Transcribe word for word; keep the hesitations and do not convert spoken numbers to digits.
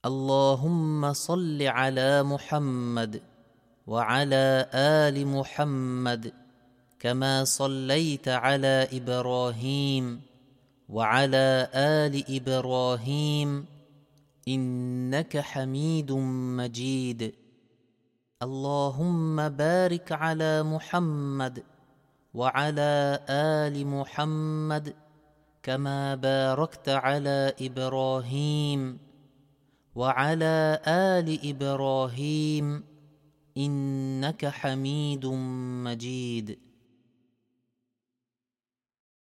اللهم صل على محمد وعلى آل محمد كما صليت على إبراهيم وعلى آل إبراهيم إنك حميد مجيد. اللهم بارك على محمد وعلى آل محمد كما باركت على إبراهيم وعلى آل إبراهيم إنك حميد مجيد.